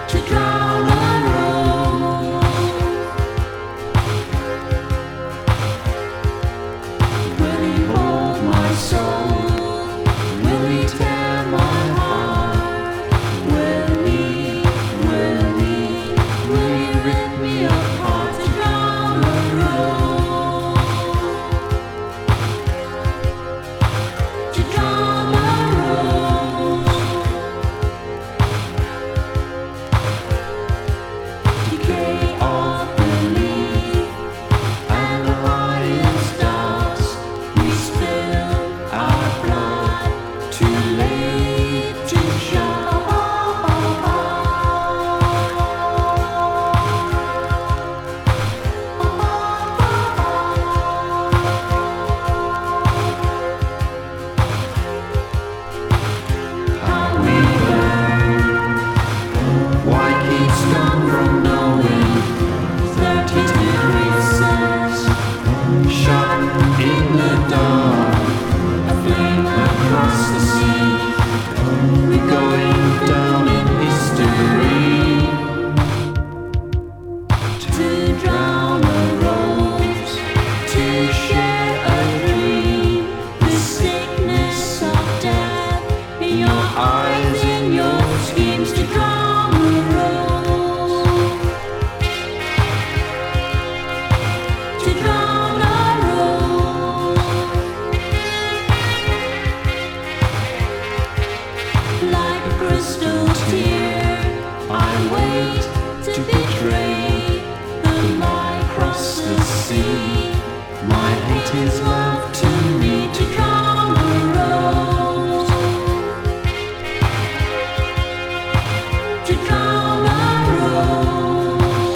to drown a rose. Will he hold my soul? Will he tear my heart? Will he rip me apart to drown a rose? To drown a rose. Decay of the leaf and the lion's dust. We spill our blood, too late to show. How we learn, why keep scum from knowing? 30 degrees, shut in the dark, a flame across the sea. We're going down in history. To drown a rose, to share a dream, the sickness of death in your eyes, in your schemes. To drown a rose, to drown a rose. Like a crystal tear, I wait to betray the lie across the sea. My hate is love to me. To drown a rose, to drown a rose.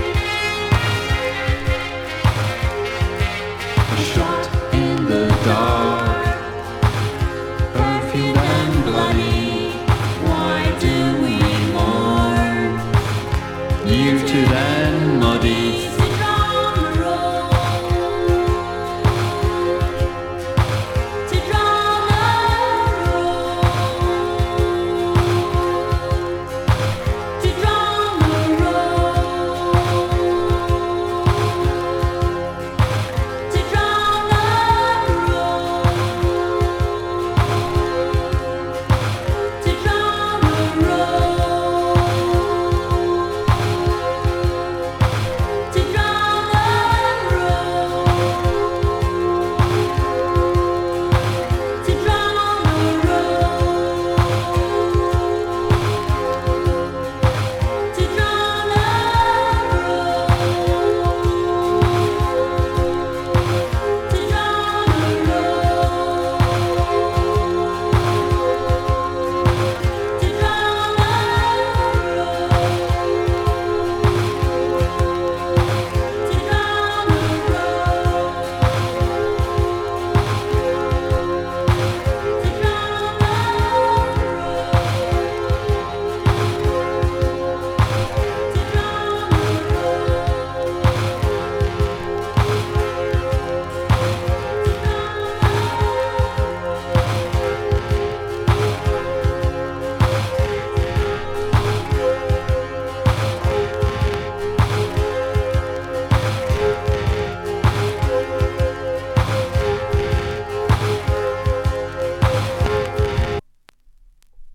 A shot in the dark, perfume and bloody. Why do we mourn? Muted and muddy.